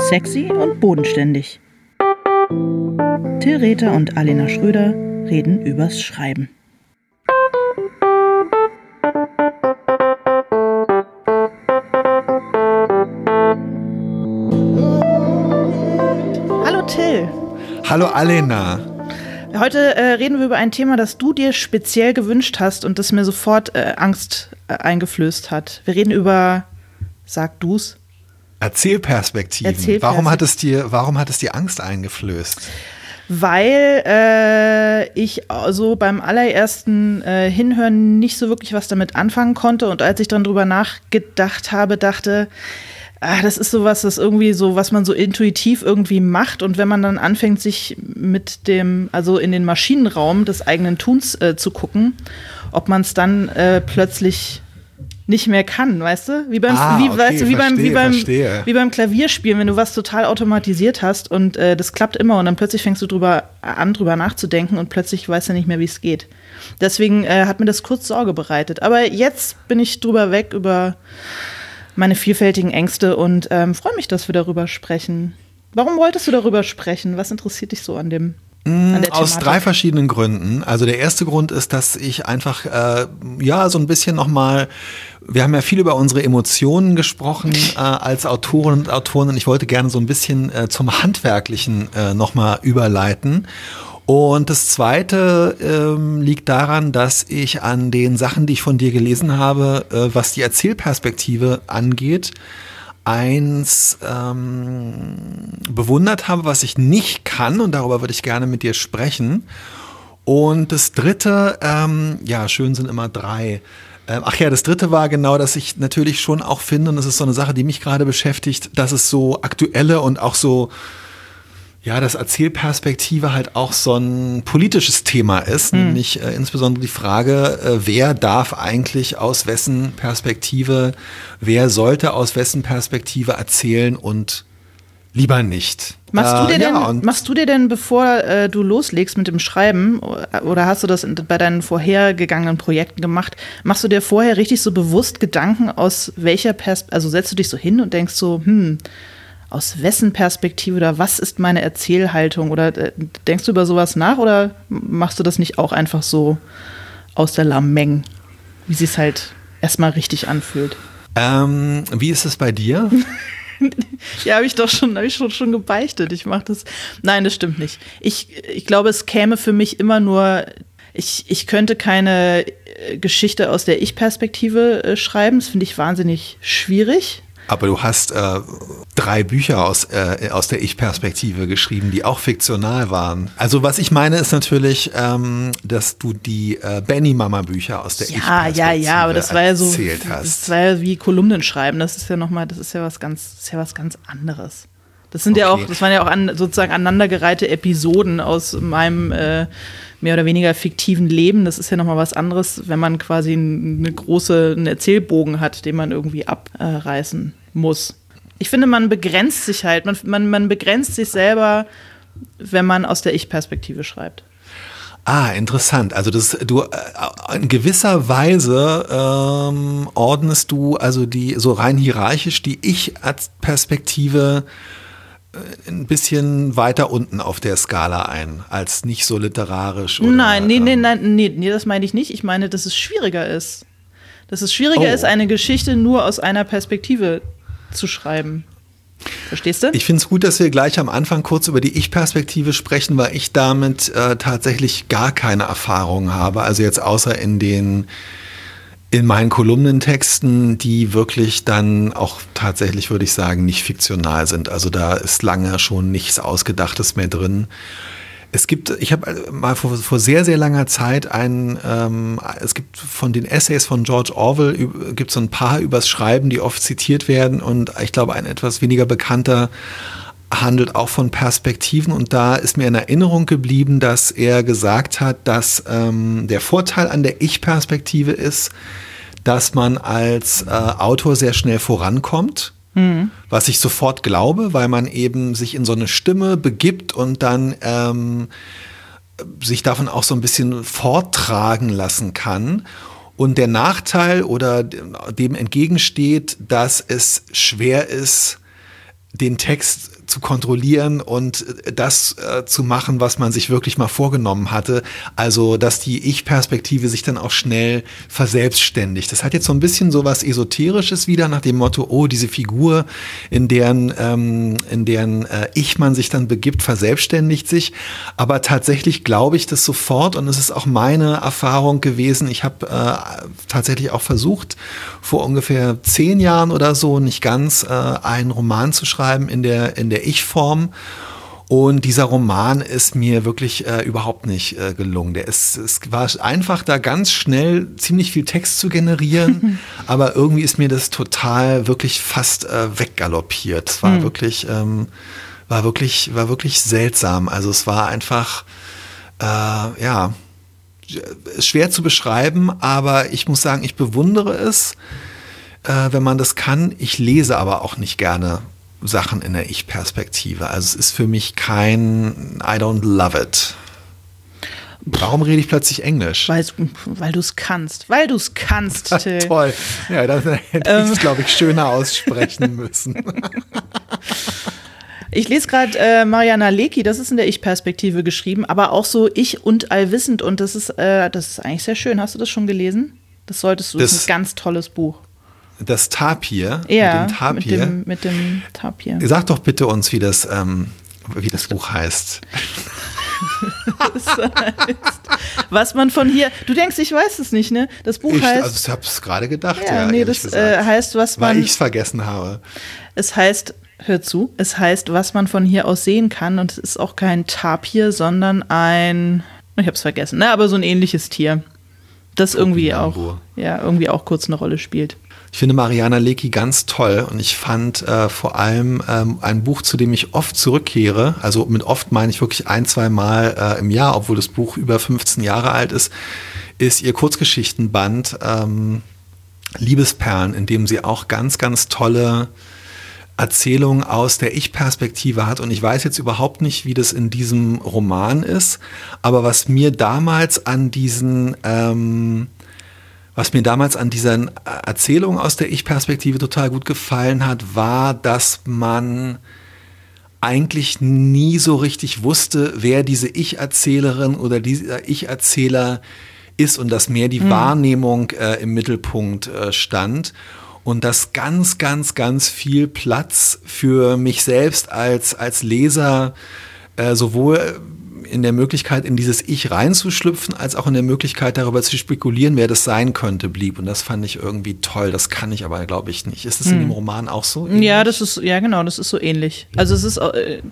Sexy und bodenständig. Till Rether und Alena Schröder reden übers Schreiben. Hallo Till. Hallo Alena. Heute reden wir über ein Thema, das du dir speziell gewünscht hast und das mir sofort Angst eingeflößt hat. Wir reden über, sag du's? Erzählperspektiven. Warum hat es dir Angst eingeflößt? Weil ich so beim allerersten Hinhören nicht so wirklich was damit anfangen konnte und als ich dann drüber nachgedacht habe, dachte, das ist sowas, das irgendwie so, was man so intuitiv irgendwie macht und wenn man dann anfängt, sich mit also in den Maschinenraum des eigenen Tuns zu gucken, ob man es dann plötzlich nicht mehr kann, weißt du? Wie beim Klavierspielen, wenn du was total automatisiert hast und das klappt immer und dann plötzlich fängst du drüber nachzudenken und plötzlich weißt du nicht mehr, wie es geht. Deswegen hat mir das kurz Sorge bereitet. Aber jetzt bin ich drüber weg über meine vielfältigen Ängste und freue mich, dass wir darüber sprechen. Warum wolltest du darüber sprechen? Was interessiert dich so an der Thematik? Aus 3 verschiedenen Gründen. Also der erste Grund ist, dass ich einfach so ein bisschen nochmal, wir haben ja viel über unsere Emotionen gesprochen als Autoren und Autoren und ich wollte gerne so ein bisschen zum Handwerklichen nochmal überleiten. Und das Zweite liegt daran, dass ich an den Sachen, die ich von dir gelesen habe, was die Erzählperspektive angeht, eins bewundert habe, was ich nicht kann und darüber würde ich gerne mit dir sprechen. Und das Dritte, schön sind immer 3. Das Dritte war genau, dass ich natürlich schon auch finde, und das ist so eine Sache, die mich gerade beschäftigt, dass es so aktuelle und auch so dass Erzählperspektive halt auch so ein politisches Thema ist, nämlich insbesondere die Frage, wer darf eigentlich aus wessen Perspektive, wer sollte aus wessen Perspektive erzählen und lieber nicht. Machst du dir denn, bevor du loslegst mit dem Schreiben, oder hast du das bei deinen vorhergegangenen Projekten gemacht, machst du dir vorher richtig so bewusst Gedanken, aus welcher Perspektive, also setzt du dich so hin und denkst so, aus wessen Perspektive oder was ist meine Erzählhaltung? Oder denkst du über sowas nach oder machst du das nicht auch einfach so aus der Lameng, wie sie es halt erstmal richtig anfühlt? Wie ist es bei dir? Ja, habe ich schon gebeichtet. Ich mache das. Nein, das stimmt nicht. Ich glaube, es käme für mich immer nur, ich könnte keine Geschichte aus der Ich-Perspektive schreiben. Das finde ich wahnsinnig schwierig. Aber du hast 3 Bücher aus der Ich-Perspektive geschrieben, die auch fiktional waren. Also was ich meine ist natürlich, dass du die Benny-Mama-Bücher aus der Ich-Perspektive aber das war ja so, erzählt hast. Das war ja wie Kolumnen schreiben. Das ist ja was ganz anderes. Das sind das waren ja auch sozusagen aneinandergereihte Episoden aus meinem mehr oder weniger fiktiven Leben. Das ist ja nochmal was anderes, wenn man quasi einen Erzählbogen hat, den man irgendwie abreißen muss. Ich finde, man begrenzt sich halt, man begrenzt sich selber, wenn man aus der Ich-Perspektive schreibt. Interessant. Also du in gewisser Weise ordnest du also so rein hierarchisch die Ich-Perspektive ein bisschen weiter unten auf der Skala ein, als nicht so literarisch. Oder, Nein, das meine ich nicht. Ich meine, dass es schwieriger ist. Dass es schwieriger ist, eine Geschichte nur aus einer Perspektive zu schreiben. Verstehst du? Ich finde es gut, dass wir gleich am Anfang kurz über die Ich-Perspektive sprechen, weil ich damit tatsächlich gar keine Erfahrung habe. Also jetzt außer in meinen Kolumnentexten, die wirklich dann auch tatsächlich, würde ich sagen, nicht fiktional sind. Also da ist lange schon nichts Ausgedachtes mehr drin. Ich habe mal vor sehr, sehr langer Zeit es gibt von den Essays von George Orwell, gibt es so ein paar übers Schreiben, die oft zitiert werden und ich glaube, ein etwas weniger bekannter handelt auch von Perspektiven und da ist mir in Erinnerung geblieben, dass er gesagt hat, dass der Vorteil an der Ich-Perspektive ist, dass man als Autor sehr schnell vorankommt, was ich sofort glaube, weil man eben sich in so eine Stimme begibt und dann sich davon auch so ein bisschen forttragen lassen kann. Und der Nachteil oder dem entgegensteht, dass es schwer ist, den Text zu kontrollieren und das zu machen, was man sich wirklich mal vorgenommen hatte. Also, dass die Ich-Perspektive sich dann auch schnell verselbstständigt. Das hat jetzt so ein bisschen so was Esoterisches wieder, nach dem Motto, oh, diese Figur, in deren Ich man sich dann begibt, verselbstständigt sich. Aber tatsächlich glaube ich das sofort und es ist auch meine Erfahrung gewesen. Ich habe tatsächlich auch versucht, vor ungefähr 10 Jahren oder so, nicht ganz, einen Roman zu schreiben in der Ich-Form. Und dieser Roman ist mir wirklich überhaupt nicht gelungen. Es war einfach da ganz schnell ziemlich viel Text zu generieren, aber irgendwie ist mir das total wirklich fast weggaloppiert. Es war wirklich seltsam. Also es war einfach, schwer zu beschreiben, aber ich muss sagen, ich bewundere es, wenn man das kann. Ich lese aber auch nicht gerne Sachen in der Ich-Perspektive. Also es ist für mich kein I don't love it. Warum rede ich plötzlich Englisch? Weil du es kannst. Weil du es kannst, Till. Toll. Ja, dann hätte ich es, glaube ich, schöner aussprechen müssen. Ich lese gerade Mariana Lecki, das ist in der Ich-Perspektive geschrieben, aber auch so ich und allwissend und das ist eigentlich sehr schön. Hast du das schon gelesen? Das solltest du, das ist ein ganz tolles Buch. Das Tapir? Ja, mit dem Tapir? Mit dem Tapir. Sag doch bitte uns, wie das Buch heißt. Das heißt, was man von hier, du denkst, ich weiß es nicht, ne? Das Buch heißt. Also ich habe es gerade gedacht, das heißt, was man. Weil ich es vergessen habe. Es heißt, hör zu, es heißt, was man von hier aus sehen kann und es ist auch kein Tapir, sondern ich habe es vergessen, ne? Aber so ein ähnliches Tier, das irgendwie auch kurz eine Rolle spielt. Ich finde Mariana Lecki ganz toll und ich fand vor allem ein Buch, zu dem ich oft zurückkehre, also mit oft meine ich wirklich 1-2 Mal im Jahr, obwohl das Buch über 15 Jahre alt ist ihr Kurzgeschichtenband Liebesperlen, in dem sie auch ganz, ganz tolle Erzählungen aus der Ich-Perspektive hat und ich weiß jetzt überhaupt nicht, wie das in diesem Roman ist, aber was mir damals an diesen Erzählungen aus der Ich-Perspektive total gut gefallen hat, war, dass man eigentlich nie so richtig wusste, wer diese Ich-Erzählerin oder dieser Ich-Erzähler ist und dass mehr die Wahrnehmung im Mittelpunkt stand und dass ganz, ganz, ganz viel Platz für mich selbst als Leser sowohl in der Möglichkeit, in dieses Ich reinzuschlüpfen, als auch in der Möglichkeit, darüber zu spekulieren, wer das sein könnte, blieb. Und das fand ich irgendwie toll. Das kann ich aber, glaube ich, nicht. Ist das in dem Roman auch so ähnlich? Ja, das ist so ähnlich. Also es ist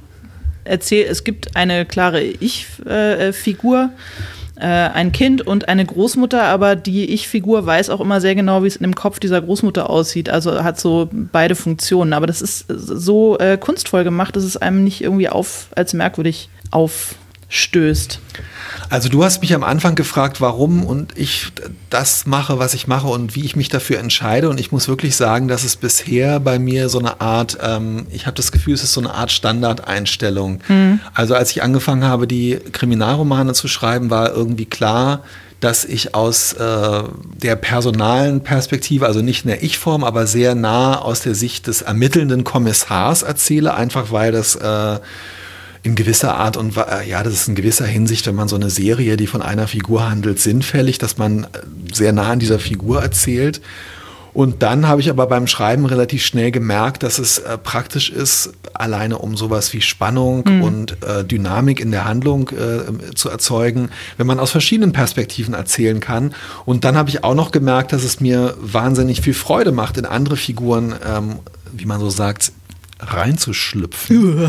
es gibt eine klare Ich-Figur, ein Kind und eine Großmutter, aber die Ich-Figur weiß auch immer sehr genau, wie es in dem Kopf dieser Großmutter aussieht. Also hat so beide Funktionen. Aber das ist so kunstvoll gemacht, dass es einem nicht irgendwie als merkwürdig aufstößt. Also du hast mich am Anfang gefragt, warum und ich das mache, was ich mache und wie ich mich dafür entscheide. Und ich muss wirklich sagen, dass es bisher bei mir so eine Art, ich habe das Gefühl, es ist so eine Art Standardeinstellung. Also als ich angefangen habe, die Kriminalromane zu schreiben, war irgendwie klar, dass ich aus der personalen Perspektive, also nicht in der Ich-Form, aber sehr nah aus der Sicht des ermittelnden Kommissars erzähle, einfach weil das in gewisser Art und das ist in gewisser Hinsicht, wenn man so eine Serie, die von einer Figur handelt, sinnfällig, dass man sehr nah an dieser Figur erzählt. Und dann habe ich aber beim Schreiben relativ schnell gemerkt, dass es praktisch ist, alleine um sowas wie Spannung und Dynamik in der Handlung zu erzeugen, wenn man aus verschiedenen Perspektiven erzählen kann. Und dann habe ich auch noch gemerkt, dass es mir wahnsinnig viel Freude macht, in andere Figuren, wie man so sagt, reinzuschlüpfen.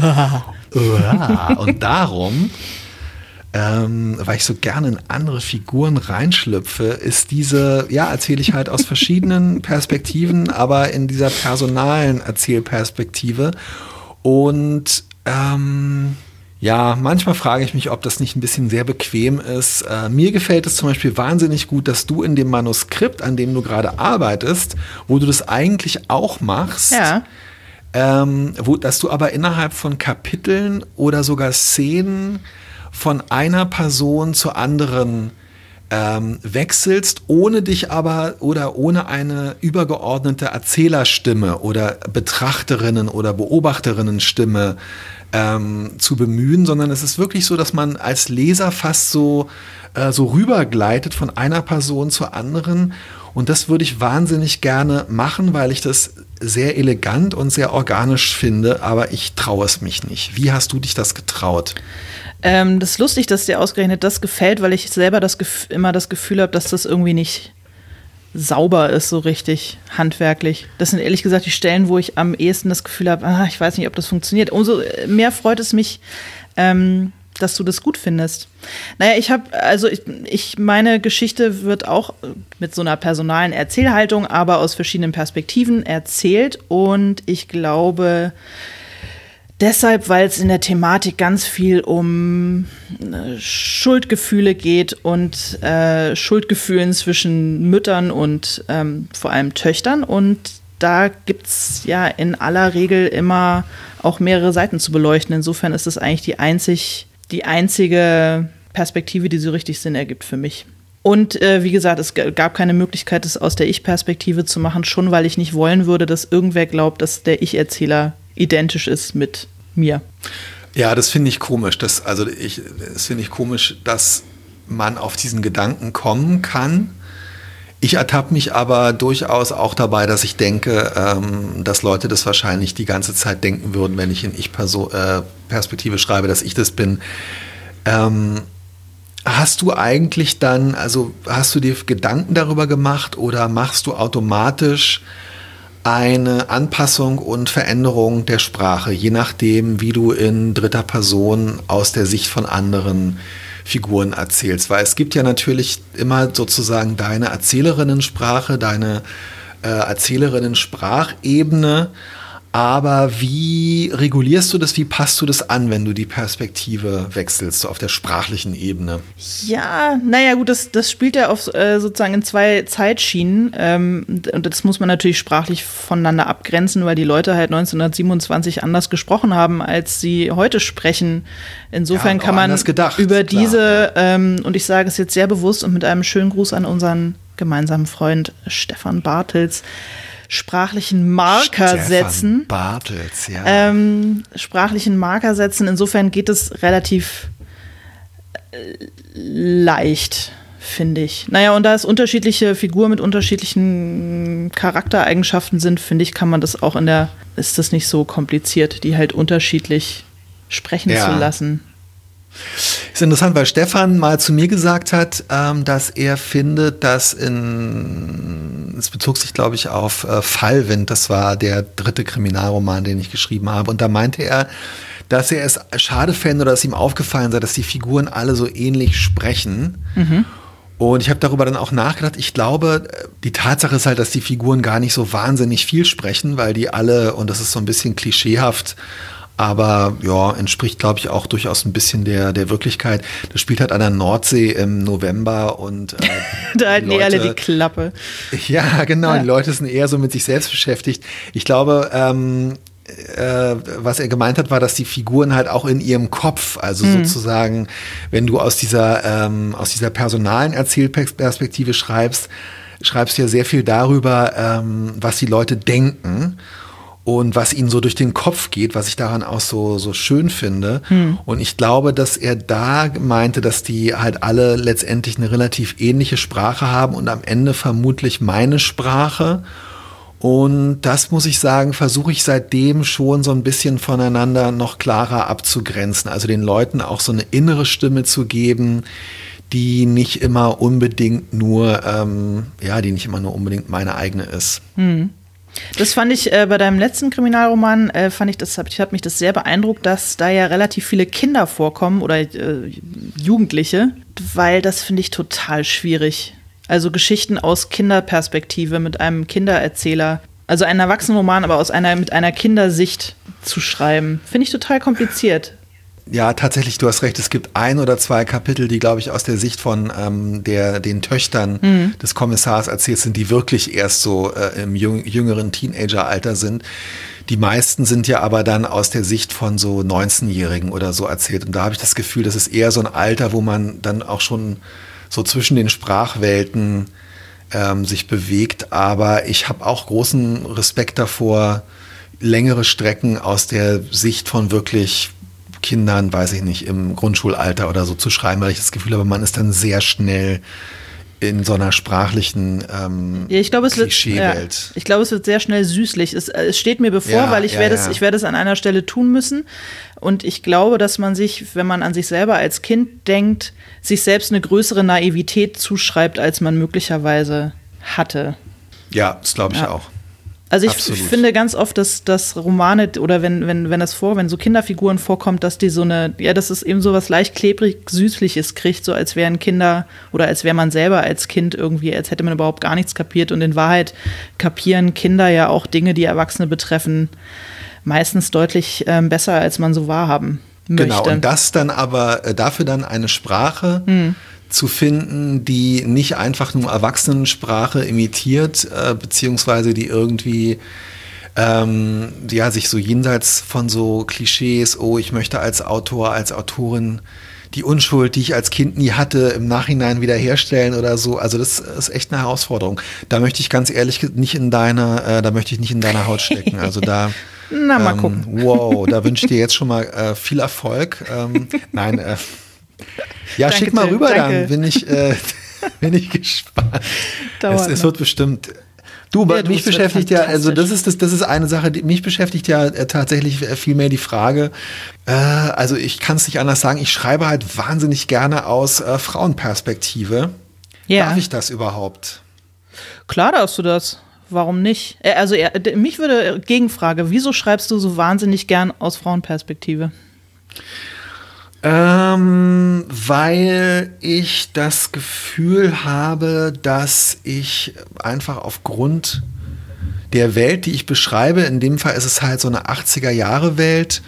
Und darum, weil ich so gerne in andere Figuren reinschlüpfe, ist erzähle ich halt aus verschiedenen Perspektiven, aber in dieser personalen Erzählperspektive. Und manchmal frage ich mich, ob das nicht ein bisschen sehr bequem ist. Mir gefällt es zum Beispiel wahnsinnig gut, dass du in dem Manuskript, an dem du gerade arbeitest, wo du das eigentlich auch machst, dass du aber innerhalb von Kapiteln oder sogar Szenen von einer Person zur anderen wechselst, ohne dich aber oder ohne eine übergeordnete Erzählerstimme oder Betrachterinnen- oder Beobachterinnenstimme zu bemühen, sondern es ist wirklich so, dass man als Leser fast so rübergleitet von einer Person zur anderen. Und das würde ich wahnsinnig gerne machen, weil ich das sehr elegant und sehr organisch finde, aber ich traue es mich nicht. Wie hast du dich das getraut? Das ist lustig, dass dir ausgerechnet das gefällt, weil ich selber immer das Gefühl habe, dass das irgendwie nicht sauber ist, so richtig handwerklich. Das sind ehrlich gesagt die Stellen, wo ich am ehesten das Gefühl habe, ich weiß nicht, ob das funktioniert. Umso mehr freut es mich, dass du das gut findest. Naja, meine Geschichte wird auch mit so einer personalen Erzählhaltung, aber aus verschiedenen Perspektiven erzählt. Und ich glaube, deshalb, weil es in der Thematik ganz viel um Schuldgefühle geht und Schuldgefühlen zwischen Müttern und vor allem Töchtern. Und da gibt es ja in aller Regel immer auch mehrere Seiten zu beleuchten. Insofern ist es eigentlich die einzige Perspektive, die so richtig Sinn ergibt für mich. Und wie gesagt, es gab keine Möglichkeit, das aus der Ich-Perspektive zu machen, schon weil ich nicht wollen würde, dass irgendwer glaubt, dass der Ich-Erzähler identisch ist mit mir. Ja, das finde ich komisch. Das finde ich komisch, dass man auf diesen Gedanken kommen kann. Ich ertappe mich aber durchaus auch dabei, dass ich denke, dass Leute das wahrscheinlich die ganze Zeit denken würden, wenn ich in Ich-Perspektive schreibe, dass ich das bin. Hast du eigentlich dann, also hast du dir Gedanken darüber gemacht oder machst du automatisch eine Anpassung und Veränderung der Sprache, je nachdem, wie du in dritter Person aus der Sicht von anderen Figuren erzählst? Weil es gibt ja natürlich immer sozusagen deine Erzählerinnensprache, deine Erzählerinnen-Sprachebene. Aber wie regulierst du das, wie passt du das an, wenn du die Perspektive wechselst, so auf der sprachlichen Ebene? Ja, naja gut, das spielt ja auf sozusagen in zwei Zeitschienen. Und das muss man natürlich sprachlich voneinander abgrenzen, weil die Leute halt 1927 anders gesprochen haben, als sie heute sprechen. Insofern kann man über diese, und ich sage es jetzt sehr bewusst und mit einem schönen Gruß an unseren gemeinsamen Freund Stefan Bartels, sprachlichen Marker setzen. Bartels, ja. Sprachlichen Marker setzen. Insofern geht es relativ leicht, finde ich. Naja, und da es unterschiedliche Figuren mit unterschiedlichen Charaktereigenschaften sind, finde ich, kann man das auch ist das nicht so kompliziert, die halt unterschiedlich sprechen zu lassen. Ist interessant, weil Stefan mal zu mir gesagt hat, dass er findet, dass es bezog sich, glaube ich, auf Fallwind, das war der 3. Kriminalroman, den ich geschrieben habe, und da meinte er, dass er es schade fände oder dass ihm aufgefallen sei, dass die Figuren alle so ähnlich sprechen. Mhm. Und ich habe darüber dann auch nachgedacht. Ich glaube, die Tatsache ist halt, dass die Figuren gar nicht so wahnsinnig viel sprechen, weil die alle, und das ist so ein bisschen klischeehaft, aber ja, entspricht, glaube ich, auch durchaus ein bisschen der Wirklichkeit. Das spielt halt an der Nordsee im November und da halten die alle die Klappe. Ja, genau. Ja. Die Leute sind eher so mit sich selbst beschäftigt. Ich glaube, was er gemeint hat, war, dass die Figuren halt auch in ihrem Kopf, also sozusagen, wenn du aus dieser personalen Erzählperspektive schreibst du ja sehr viel darüber, was die Leute denken. Und was ihnen so durch den Kopf geht, was ich daran auch so schön finde. Und ich glaube, dass er da meinte, dass die halt alle letztendlich eine relativ ähnliche Sprache haben und am Ende vermutlich meine Sprache. Und das, muss ich sagen, versuche ich seitdem schon so ein bisschen voneinander noch klarer abzugrenzen. Also den Leuten auch so eine innere Stimme zu geben, die nicht immer unbedingt nur unbedingt meine eigene ist. Das fand ich bei deinem letzten Kriminalroman, hat mich das sehr beeindruckt, dass da ja relativ viele Kinder vorkommen oder Jugendliche, weil das finde ich total schwierig. Also Geschichten aus Kinderperspektive mit einem Kindererzähler, also einen Erwachsenenroman, aber mit einer Kindersicht zu schreiben, finde ich total kompliziert. Ja, tatsächlich, du hast recht. Es gibt 1 oder 2 Kapitel, die, glaube ich, aus der Sicht von den Töchtern des Kommissars erzählt sind, die wirklich erst so im jüngeren Teenageralter sind. Die meisten sind ja aber dann aus der Sicht von so 19-Jährigen oder so erzählt. Und da habe ich das Gefühl, das ist eher so ein Alter, wo man dann auch schon so zwischen den Sprachwelten sich bewegt. Aber ich habe auch großen Respekt davor, längere Strecken aus der Sicht von wirklich Kindern, weiß ich nicht, im Grundschulalter oder so zu schreiben, weil ich das Gefühl habe, man ist dann sehr schnell in so einer sprachlichen Klischeewelt. Ich glaube, es wird sehr schnell süßlich. Es steht mir bevor, weil ich werde es an einer Stelle tun müssen. Und ich glaube, dass man sich, wenn man an sich selber als Kind denkt, sich selbst eine größere Naivität zuschreibt, als man möglicherweise hatte. Ja, das glaube ich auch. Also ich finde ganz oft, dass Romane oder wenn so Kinderfiguren vorkommt, dass die dass es eben so was leicht klebrig Süßliches kriegt, so als wären Kinder oder als wäre man selber als Kind irgendwie, als hätte man überhaupt gar nichts kapiert. Und in Wahrheit kapieren Kinder ja auch Dinge, die Erwachsene betreffen, meistens deutlich besser, als man so wahrhaben möchte. Genau, und das dann aber dafür dann eine Sprache zu finden, die nicht einfach nur Erwachsenensprache imitiert, beziehungsweise die irgendwie sich so jenseits von so Klischees, ich möchte als Autor, als Autorin die Unschuld, die ich als Kind nie hatte, im Nachhinein wiederherstellen oder so. Also das ist echt eine Herausforderung. Da möchte ich ganz ehrlich nicht in deiner Haut stecken. Also da na, mal gucken. Wow, da wünsche ich dir jetzt schon mal viel Erfolg. Nein, ja, danke, schick mal rüber, danke. Dann bin ich gespannt. Es wird bestimmt. Mich beschäftigt ja, also das ist eine Sache, mich beschäftigt ja tatsächlich viel mehr die Frage, also ich kann es nicht anders sagen, ich schreibe halt wahnsinnig gerne aus Frauenperspektive. Ja. Darf ich das überhaupt? Klar darfst du das. Warum nicht? Also mich würde Gegenfrage, wieso schreibst du so wahnsinnig gern aus Frauenperspektive? Weil ich das Gefühl habe, dass ich einfach aufgrund der Welt, die ich beschreibe, in dem Fall ist es halt so eine 80er-Jahre-Welt,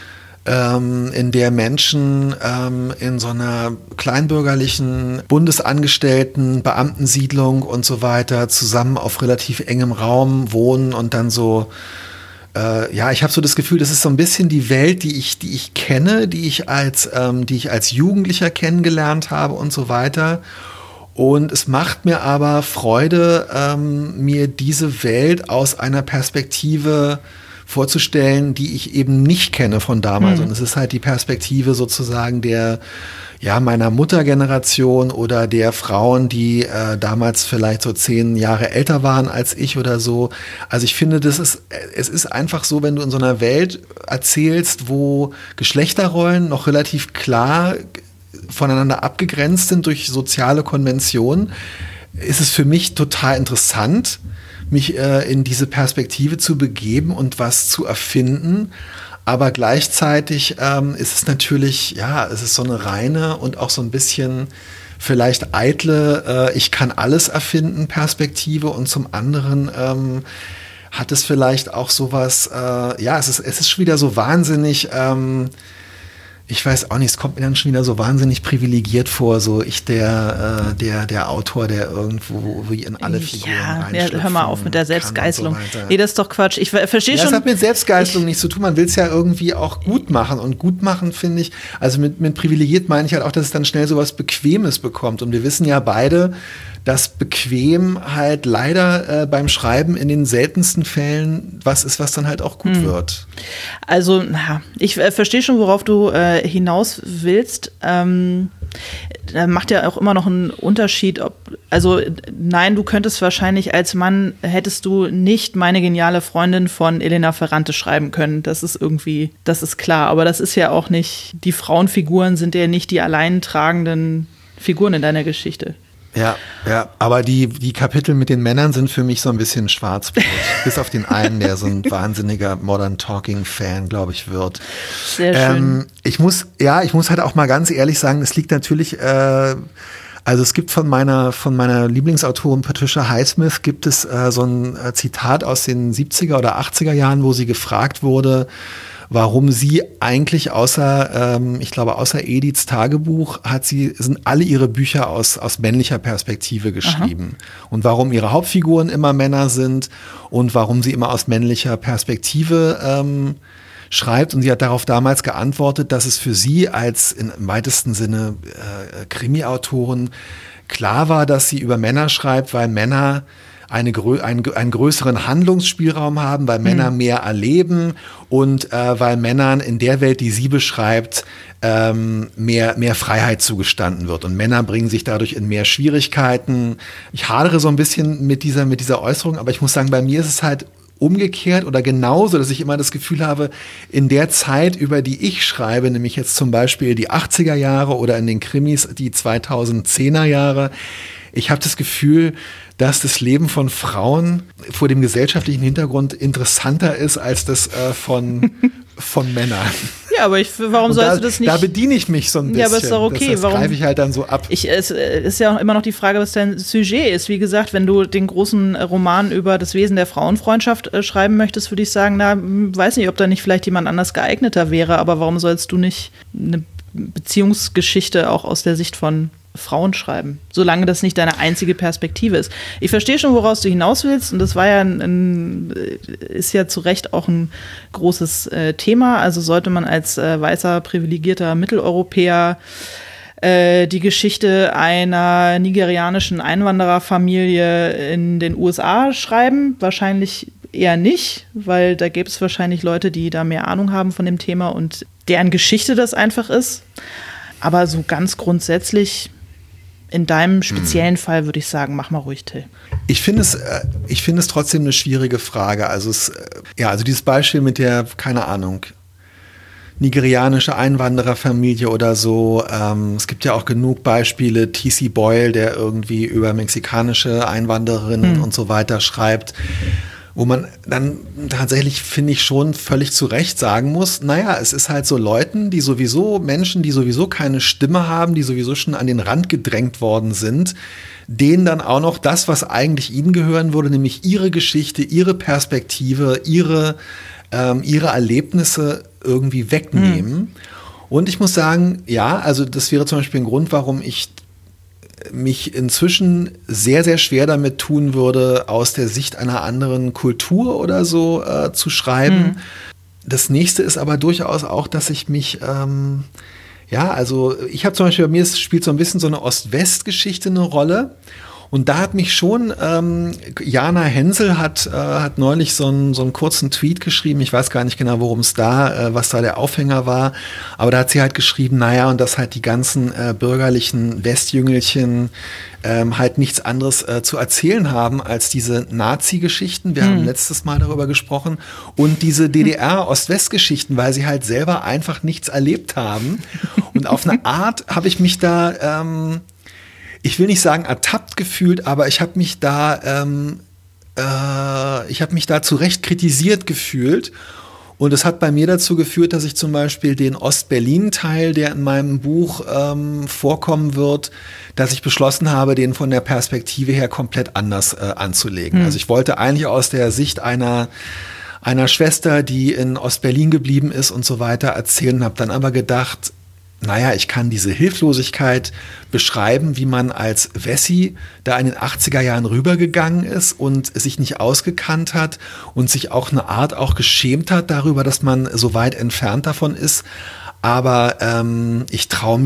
in der Menschen in so einer kleinbürgerlichen, bundesangestellten Beamtensiedlung und so weiter zusammen auf relativ engem Raum wohnen und dann so ich habe so das Gefühl, das ist so ein bisschen die Welt, die ich kenne, die ich als Jugendlicher kennengelernt habe und so weiter. Und es macht mir aber Freude, mir diese Welt aus einer Perspektive vorzustellen, die ich eben nicht kenne von damals. Und es ist halt die Perspektive sozusagen meiner Muttergeneration oder der Frauen, die damals vielleicht so 10 Jahre älter waren als ich oder so. Also ich finde, es ist einfach so, wenn du in so einer Welt erzählst, wo Geschlechterrollen noch relativ klar voneinander abgegrenzt sind durch soziale Konventionen, ist es für mich total interessant, mich in diese Perspektive zu begeben und was zu erfinden. Aber gleichzeitig ist es natürlich, es ist so eine reine und auch so ein bisschen vielleicht eitle, ich kann alles erfinden Perspektive, und zum anderen hat es vielleicht auch sowas, es ist schon wieder so wahnsinnig, ich weiß auch nicht, es kommt mir dann schon wieder so wahnsinnig privilegiert vor, so der Autor, der irgendwo wie in alle Figuren reinschlüpfen. Hör mal auf mit der Selbstgeißelung. So nee, das ist doch Quatsch. Ich verstehe schon. Das hat mit Selbstgeißelung nichts zu tun. Man will es ja irgendwie auch gut machen. Und gut machen, finde ich, also mit privilegiert meine ich halt auch, dass es dann schnell so was Bequemes bekommt. Und wir wissen ja beide, dass bequem halt leider beim Schreiben in den seltensten Fällen was ist, was dann halt auch gut wird. Also, ich verstehe schon, worauf du hinaus willst. Macht ja auch immer noch einen Unterschied, nein, du könntest wahrscheinlich als Mann, hättest du nicht Meine geniale Freundin von Elena Ferrante schreiben können. Das ist klar. Aber das ist ja auch nicht, die Frauenfiguren sind ja nicht die allein tragenden Figuren in deiner Geschichte. Ja, aber die Kapitel mit den Männern sind für mich so ein bisschen Schwarzbrot. Bis auf den einen, der so ein wahnsinniger Modern Talking-Fan, glaube ich, wird. Sehr schön. Ich muss halt auch mal ganz ehrlich sagen, es liegt natürlich, also es gibt von meiner Lieblingsautorin Patricia Highsmith gibt es so ein Zitat aus den 70er oder 80er Jahren, wo sie gefragt wurde, warum sie eigentlich außer Ediths Tagebuch sind alle ihre Bücher aus männlicher Perspektive geschrieben. Aha. Und warum ihre Hauptfiguren immer Männer sind und warum sie immer aus männlicher Perspektive schreibt. Und sie hat darauf damals geantwortet, dass es für sie als im weitesten Sinne Krimi-Autorin klar war, dass sie über Männer schreibt, weil Männer einen größeren Handlungsspielraum haben, weil Männer mehr erleben und weil Männern in der Welt, die sie beschreibt, mehr Freiheit zugestanden wird. Und Männer bringen sich dadurch in mehr Schwierigkeiten. Ich hadere so ein bisschen mit dieser Äußerung, aber ich muss sagen, bei mir ist es halt umgekehrt oder genauso, dass ich immer das Gefühl habe, in der Zeit, über die ich schreibe, nämlich jetzt zum Beispiel die 80er Jahre oder in den Krimis die 2010er Jahre, ich habe das Gefühl, dass das Leben von Frauen vor dem gesellschaftlichen Hintergrund interessanter ist als das von Männern. Ja, aber warum sollst du das nicht? Da bediene ich mich so ein bisschen. Ja, aber ist doch okay. Das greife ich halt dann so ab. Es ist ja auch immer noch die Frage, was dein Sujet ist. Wie gesagt, wenn du den großen Roman über das Wesen der Frauenfreundschaft schreiben möchtest, würde ich sagen, weiß nicht, ob da nicht vielleicht jemand anders geeigneter wäre, aber warum sollst du nicht eine Beziehungsgeschichte auch aus der Sicht von Frauen schreiben, solange das nicht deine einzige Perspektive ist. Ich verstehe schon, woraus du hinaus willst, und das war ja ist ja zu Recht auch ein großes Thema. Also sollte man als weißer, privilegierter Mitteleuropäer die Geschichte einer nigerianischen Einwandererfamilie in den USA schreiben? Wahrscheinlich eher nicht, weil da gäbe es wahrscheinlich Leute, die da mehr Ahnung haben von dem Thema und deren Geschichte das einfach ist. Aber so ganz grundsätzlich in deinem speziellen Fall würde ich sagen, mach mal ruhig, Till. Ich finde es trotzdem eine schwierige Frage. Also dieses Beispiel mit der, keine Ahnung, nigerianische Einwandererfamilie oder so. Es gibt ja auch genug Beispiele. T.C. Boyle, der irgendwie über mexikanische Einwandererinnen und so weiter schreibt, wo man dann tatsächlich, finde ich, schon völlig zu Recht sagen muss, naja, es ist halt so Menschen, die sowieso keine Stimme haben, die sowieso schon an den Rand gedrängt worden sind, denen dann auch noch das, was eigentlich ihnen gehören würde, nämlich ihre Geschichte, ihre Perspektive, ihre Erlebnisse irgendwie wegnehmen. Und ich muss sagen, ja, also das wäre zum Beispiel ein Grund, warum ich mich inzwischen sehr, sehr schwer damit tun würde, aus der Sicht einer anderen Kultur oder so zu schreiben. Das nächste ist aber durchaus auch, dass ich mich, ich habe zum Beispiel, bei mir spielt so ein bisschen so eine Ost-West-Geschichte eine Rolle. Und da hat mich schon, Jana Hensel hat neulich so einen kurzen Tweet geschrieben, ich weiß gar nicht genau, was da der Aufhänger war, aber da hat sie halt geschrieben, naja, und dass halt die ganzen bürgerlichen Westjüngelchen halt nichts anderes zu erzählen haben als diese Nazi-Geschichten, wir haben letztes Mal darüber gesprochen, und diese DDR-Ost-West-Geschichten, weil sie halt selber einfach nichts erlebt haben. Und auf eine Art habe ich mich da ich will nicht sagen ertappt gefühlt, aber ich habe mich da zu Recht kritisiert gefühlt. Und es hat bei mir dazu geführt, dass ich zum Beispiel den Ost-Berlin-Teil, der in meinem Buch vorkommen wird, dass ich beschlossen habe, den von der Perspektive her komplett anders anzulegen. Also ich wollte eigentlich aus der Sicht einer Schwester, die in Ost-Berlin geblieben ist und so weiter erzählen, habe dann aber gedacht, naja, ich kann diese Hilflosigkeit beschreiben, wie man als Wessi da in den 80er Jahren rübergegangen ist und sich nicht ausgekannt hat und sich auch eine Art auch geschämt hat darüber, dass man so weit entfernt davon ist. Aber ich traue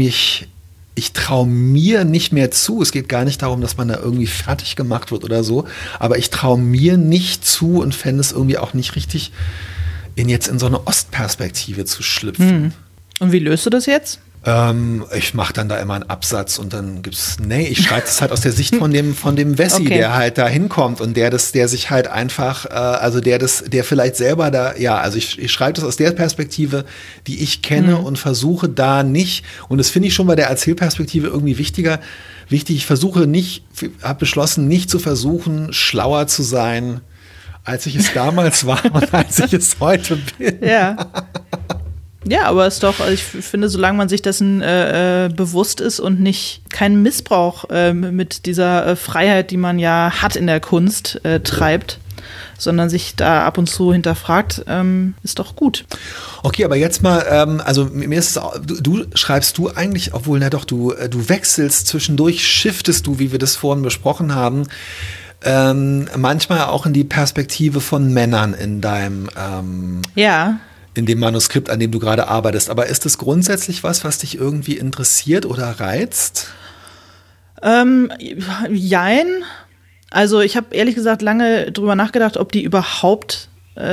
mir nicht mehr zu. Es geht gar nicht darum, dass man da irgendwie fertig gemacht wird oder so. Aber ich traue mir nicht zu und fände es irgendwie auch nicht richtig, jetzt in so eine Ostperspektive zu schlüpfen. Und wie löst du das jetzt? Ich mache dann da immer einen Absatz und dann ich schreibe das halt aus der Sicht von dem Wessi, okay, der halt da hinkommt und der sich halt einfach, der vielleicht selber da, also ich schreibe das aus der Perspektive, die ich kenne und versuche da nicht, und das finde ich schon bei der Erzählperspektive irgendwie wichtig, ich habe beschlossen, nicht zu versuchen, schlauer zu sein, als ich es damals war und als ich es heute bin. Ja. Ja, aber ich finde, solange man sich dessen bewusst ist und keinen Missbrauch mit dieser Freiheit, die man ja hat in der Kunst, treibt, sondern sich da ab und zu hinterfragt, ist doch gut. Okay, aber jetzt mal, mir ist es auch, schreibst du eigentlich, obwohl, du wechselst zwischendurch, shiftest du, wie wir das vorhin besprochen haben, manchmal auch in die Perspektive von Männern in deinem in dem Manuskript, an dem du gerade arbeitest. Aber ist das grundsätzlich was dich irgendwie interessiert oder reizt? Jein. Also ich habe ehrlich gesagt lange drüber nachgedacht, ob die überhaupt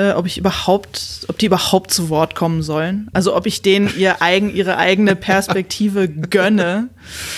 zu Wort kommen sollen. Also ob ich denen ihre eigene Perspektive gönne,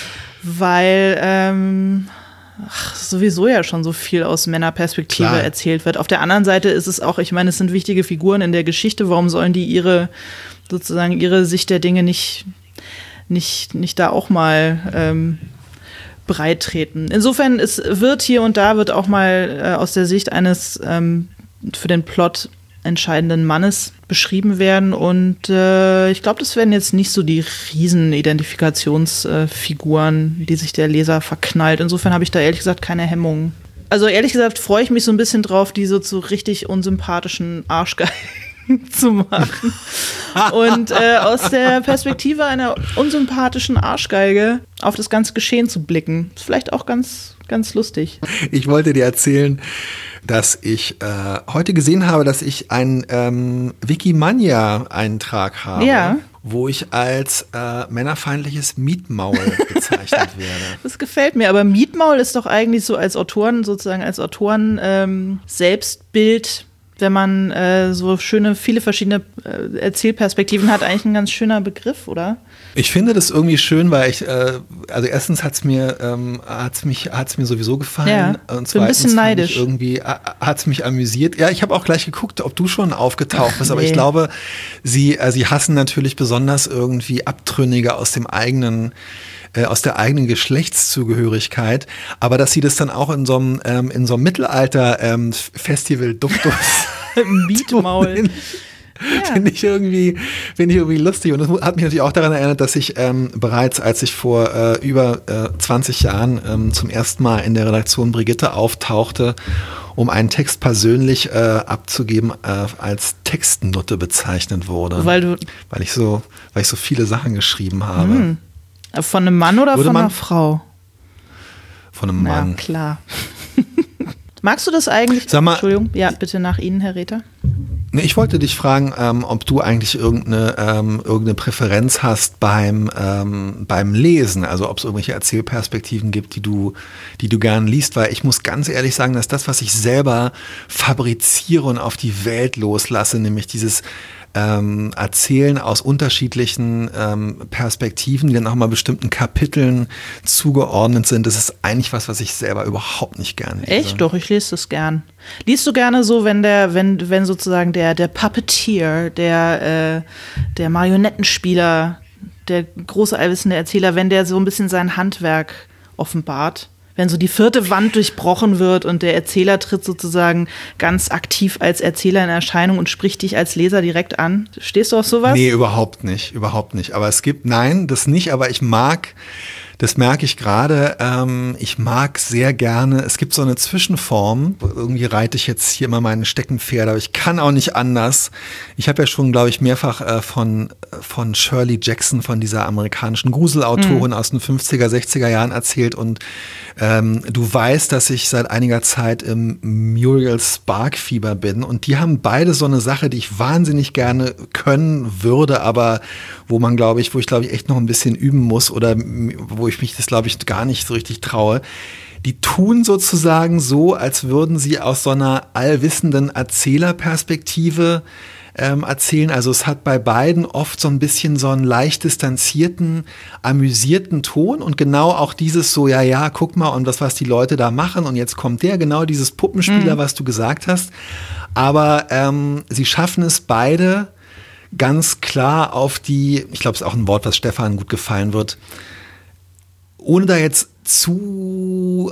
weil sowieso ja schon so viel aus Männerperspektive erzählt wird. Auf der anderen Seite ist es auch, ich meine, es sind wichtige Figuren in der Geschichte. Warum sollen die ihre Sicht der Dinge nicht da auch mal breit treten? Insofern, es wird hier und da wird auch mal aus der Sicht eines für den Plot entscheidenden Mannes beschrieben werden. Und ich glaube, das werden jetzt nicht so die riesen Identifikationsfiguren, die sich der Leser verknallt. Insofern habe ich da ehrlich gesagt keine Hemmungen. Also ehrlich gesagt freue ich mich so ein bisschen drauf, die so zu richtig unsympathischen Arschgeigen zu machen. Und aus der Perspektive einer unsympathischen Arschgeige auf das ganze Geschehen zu blicken. Ist vielleicht auch ganz, ganz lustig. Ich wollte dir erzählen, dass ich heute gesehen habe, dass ich einen Wikimania-Eintrag habe, wo ich als männerfeindliches Mietmaul bezeichnet werde. Das gefällt mir, aber Mietmaul ist doch eigentlich so als Autoren Selbstbild, wenn man so viele verschiedene Erzählperspektiven hat, eigentlich ein ganz schöner Begriff, oder? Ich finde das irgendwie schön, weil also erstens hat's mir sowieso gefallen. Ja, und bin ein bisschen neidisch. Irgendwie hat's mich amüsiert. Ja, ich habe auch gleich geguckt, ob du schon aufgetaucht bist, aber ich glaube, sie hassen natürlich besonders irgendwie Abtrünnige aus der eigenen Geschlechtszugehörigkeit, aber dass sie das dann auch in so einem Mittelalter-Festival Duktus Mietmaul. Finde ich irgendwie lustig. Und das hat mich natürlich auch daran erinnert, dass ich bereits, als ich vor über 20 Jahren zum ersten Mal in der Redaktion Brigitte auftauchte, um einen Text persönlich abzugeben, als Textnutte bezeichnet wurde. Weil ich so viele Sachen geschrieben habe. Von einem Mann oder von einer Frau? Von einem Mann. Ja, klar. Magst du das eigentlich? Sag mal, Entschuldigung, ja, bitte nach Ihnen, Herr Rether. Nee, ich wollte dich fragen, ob du eigentlich irgendeine Präferenz hast beim Lesen, also ob es irgendwelche Erzählperspektiven gibt, die du gern liest, weil ich muss ganz ehrlich sagen, dass das, was ich selber fabriziere und auf die Welt loslasse, nämlich dieses Erzählen aus unterschiedlichen Perspektiven, die dann auch mal bestimmten Kapiteln zugeordnet sind. Das ist eigentlich was ich selber überhaupt nicht gerne lese. Echt? Doch, ich lese das gern. Liest du gerne so, wenn sozusagen der Puppeteer, der Marionettenspieler, der große allwissende Erzähler, wenn der so ein bisschen sein Handwerk offenbart? Wenn so die vierte Wand durchbrochen wird und der Erzähler tritt sozusagen ganz aktiv als Erzähler in Erscheinung und spricht dich als Leser direkt an. Stehst du auf sowas? Nee, überhaupt nicht. Aber das nicht, aber das merke ich gerade, ich mag sehr gerne, es gibt so eine Zwischenform, irgendwie reite ich jetzt hier immer meine Steckenpferde, aber ich kann auch nicht anders. Ich habe ja schon, glaube ich, mehrfach von Shirley Jackson, von dieser amerikanischen Gruselautorin aus den 50er, 60er Jahren erzählt und du weißt, dass ich seit einiger Zeit im Muriel Spark-Fieber bin und die haben beide so eine Sache, die ich wahnsinnig gerne können würde, aber wo ich echt noch ein bisschen üben muss oder wo ich mich das, glaube ich, gar nicht so richtig traue. Die tun sozusagen so, als würden sie aus so einer allwissenden Erzählerperspektive erzählen. Also es hat bei beiden oft so ein bisschen so einen leicht distanzierten, amüsierten Ton und genau auch dieses so, ja, guck mal und was die Leute da machen und jetzt kommt genau dieses Puppenspieler, was du gesagt hast. Aber sie schaffen es beide ganz klar auf die, ich glaube, es ist auch ein Wort, was Stefan gut gefallen wird, ohne da jetzt zu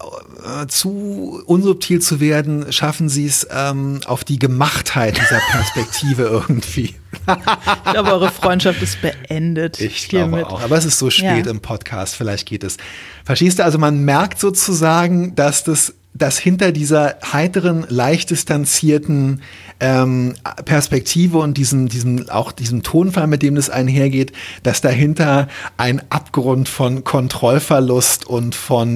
unsubtil zu werden, schaffen sie es auf die Gemachtheit dieser Perspektive irgendwie. Ich glaube, eure Freundschaft ist beendet. Ich glaube auch, aber es ist so spät im Podcast, vielleicht geht es. Verstehst du, also man merkt sozusagen, dass hinter dieser heiteren, leicht distanzierten Perspektive und diesem Tonfall, mit dem das einhergeht, dass dahinter ein Abgrund von Kontrollverlust und von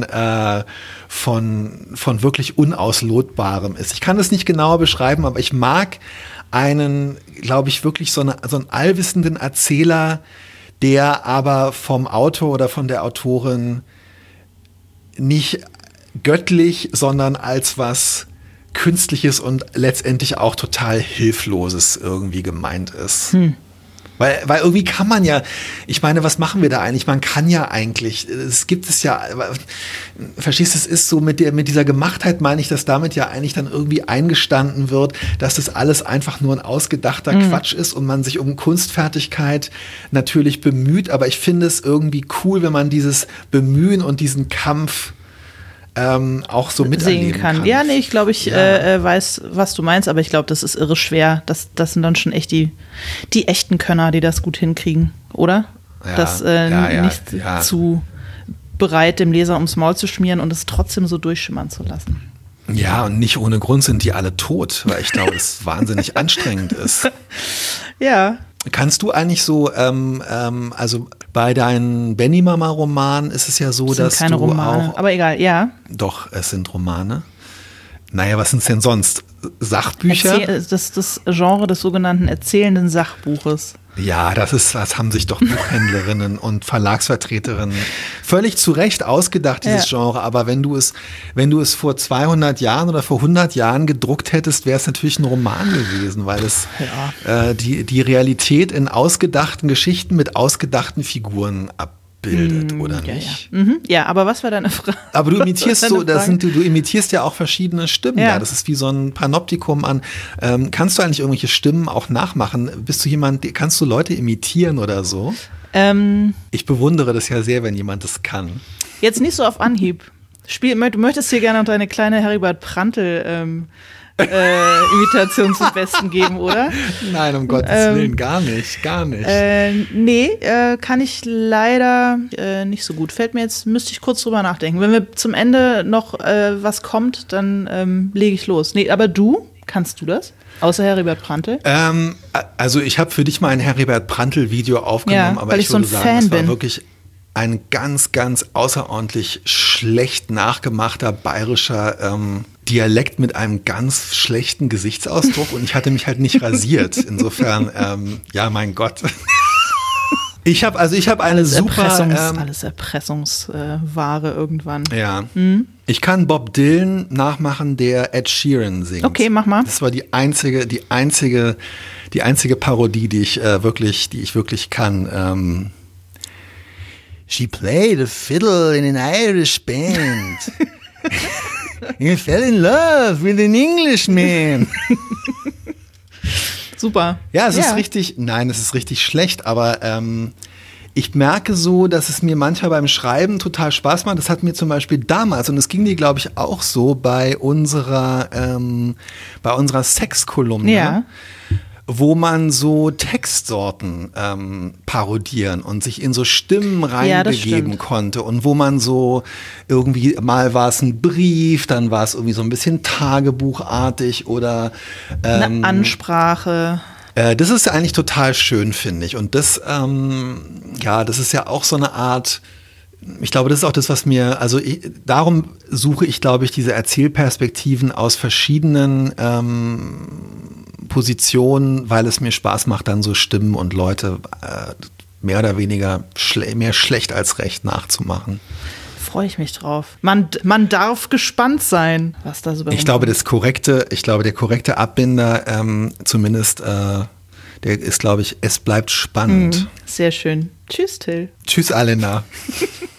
wirklich Unauslotbarem ist. Ich kann das nicht genauer beschreiben, aber ich mag einen, glaube ich, wirklich so einen allwissenden Erzähler, der aber vom Autor oder von der Autorin nicht göttlich, sondern als was Künstliches und letztendlich auch total Hilfloses irgendwie gemeint ist. Weil irgendwie kann man ja, ich meine, was machen wir da eigentlich? Man kann ja eigentlich, es gibt es ja, verstehst du, es ist so mit dieser Gemachtheit, meine ich, dass damit ja eigentlich dann irgendwie eingestanden wird, dass das alles einfach nur ein ausgedachter Quatsch ist und man sich um Kunstfertigkeit natürlich bemüht, aber ich finde es irgendwie cool, wenn man dieses Bemühen und diesen Kampf auch so miterleben kann. Ja, nee, ich glaube, ich weiß, was du meinst, aber ich glaube, das ist irre schwer. Das sind dann schon echt die echten Könner, die das gut hinkriegen, oder? Ja, das nicht zu bereit, dem Leser ums Maul zu schmieren und es trotzdem so durchschimmern zu lassen. Ja, und nicht ohne Grund sind die alle tot, weil ich glaube, es wahnsinnig anstrengend ist. Ja. Kannst du eigentlich so, also bei deinen Benny-Mama-Romanen ist es ja so, das sind dass keine du Romane, auch... aber egal, ja. Doch, es sind Romane. Naja, was sind es denn sonst? Sachbücher? Das Genre des sogenannten erzählenden Sachbuches. Ja, das haben sich doch Buchhändlerinnen und Verlagsvertreterinnen völlig zu Recht ausgedacht, dieses Genre. Aber wenn du es vor 200 Jahren oder vor 100 Jahren gedruckt hättest, wäre es natürlich ein Roman gewesen, weil es die Realität in ausgedachten Geschichten mit ausgedachten Figuren abbildet, oder nicht? Ja. Ja, aber was war deine Frage? Aber du imitierst du imitierst ja auch verschiedene Stimmen. Ja. Das ist wie so ein Panoptikum an. Kannst du eigentlich irgendwelche Stimmen auch nachmachen? Kannst du Leute imitieren oder so? Ich bewundere das ja sehr, wenn jemand das kann. Jetzt nicht so auf Anhieb. Du möchtest hier gerne noch deine kleine Heribert Prantl Imitation zum Besten geben, oder? Nein, um Gottes Willen, gar nicht. Nee, kann ich leider nicht so gut. Müsste ich kurz drüber nachdenken. Wenn wir zum Ende noch was kommt, dann lege ich los. Nee, aber kannst du das? Außer Heribert Prantl? Also ich habe für dich mal ein Heribert Prantl-Video aufgenommen, aber ich würde sagen, es war wirklich ein ganz, ganz außerordentlich schlecht nachgemachter bayerischer Dialekt mit einem ganz schlechten Gesichtsausdruck und ich hatte mich halt nicht rasiert. Insofern, ja, mein Gott. Ich habe eine super... alles Erpressungsware irgendwann. Ja. Ich kann Bob Dylan nachmachen, der Ed Sheeran singt. Okay, mach mal. Das war die einzige Parodie, die ich wirklich kann. She played a fiddle in an Irish band. You fell in love with an Englishman. Super. Ja, es ist richtig schlecht, aber ich merke so, dass es mir manchmal beim Schreiben total Spaß macht. Das hat mir zum Beispiel damals, und es ging dir, glaube ich, auch so bei unserer Sexkolumne. Ja. Wo man so Textsorten parodieren und sich in so Stimmen reingegeben konnte und wo man so irgendwie, mal war es ein Brief, dann war es irgendwie so ein bisschen tagebuchartig oder eine Ansprache. Das ist eigentlich total schön, finde ich. Und das, das ist ja auch so eine Art, ich glaube, das ist auch das, was mir, darum suche ich, glaube ich, diese Erzählperspektiven aus verschiedenen Positionen, weil es mir Spaß macht, dann so Stimmen und Leute mehr oder weniger mehr schlecht als recht nachzumachen. Freue ich mich drauf. Man darf gespannt sein, was da so bei Ich glaube, der korrekte Abbinder, zumindest, der ist, glaube ich, es bleibt spannend. Sehr schön. Tschüss, Till. Tschüss, Alena.